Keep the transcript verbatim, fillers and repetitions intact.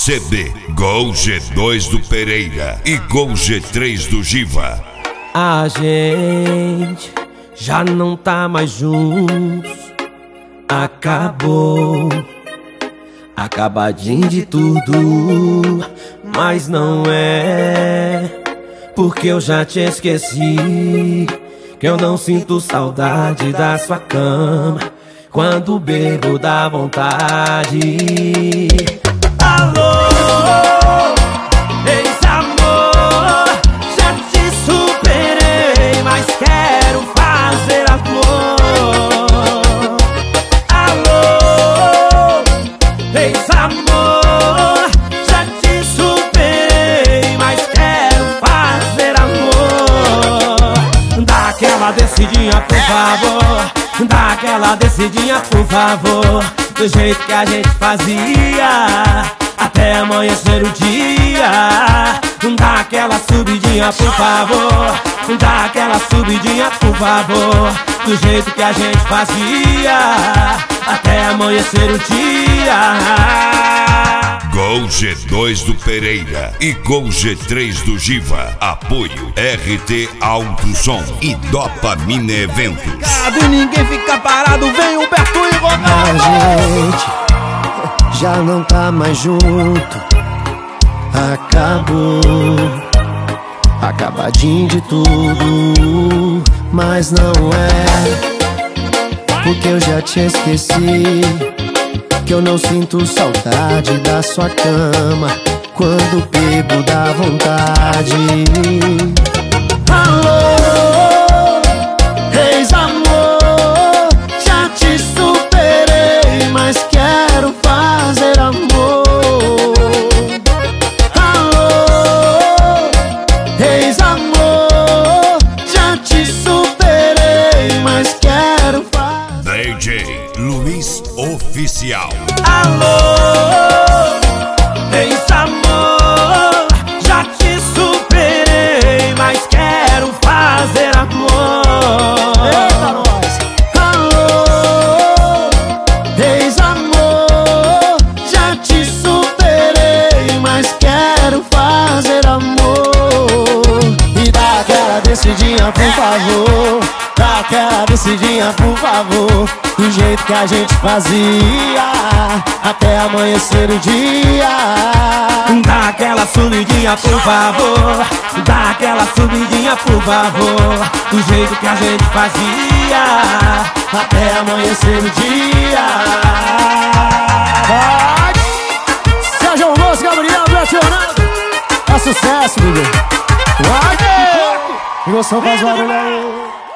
C D Gol G dois do Pereira e Gol G três do Giva. A gente já não tá mais juntos. Acabou, acabadinho de tudo. Mas não é porque eu já te esqueci, que eu não sinto saudade da sua cama quando bebo dá vontade. Alô, ex-amor, já te superei, mas quero fazer amor. Alô, ex-amor, já te superei, mas quero fazer amor. Dá aquela descidinha, por favor. Dá aquela descidinha, por favor, do jeito que a gente fazia, até amanhecer o dia. Dá aquela subidinha, por favor. Dá aquela subidinha, por favor, do jeito que a gente fazia, até amanhecer o dia. Gol G dois do Pereira e Gol G três do Giva. Apoio R T Alto Som e Dopamina Eventos. E ninguém fica parado, vem Humberto e Ronaldo. A gente já não tá mais junto. Acabou, acabadinho de tudo. Mas não é porque eu já te esqueci, que eu não sinto saudade da sua cama quando bebo dá vontade. Alô, ex-amor, já te superei, mas quero fazer amor. Alô, ex-amor, já te superei, mas quero fazer. D J Luiz Oficial. Alô, ex-amor, já te superei, mas quero fazer amor. Eita, nós! Alô, ex-amor, já te superei, mas quero fazer amor. E dá aquela descidinha, por favor. Dá aquela descidinha, por favor, do jeito que a gente fazia, até amanhecer o dia. Dá aquela subidinha, por favor. Dá aquela subidinha, por favor, do jeito que a gente fazia, Até amanhecer o dia. Vai! Sérgio Almoço, Gabriel, Beto Ronaldo. É sucesso, bebê. Vai! Emoção faz barulho aí.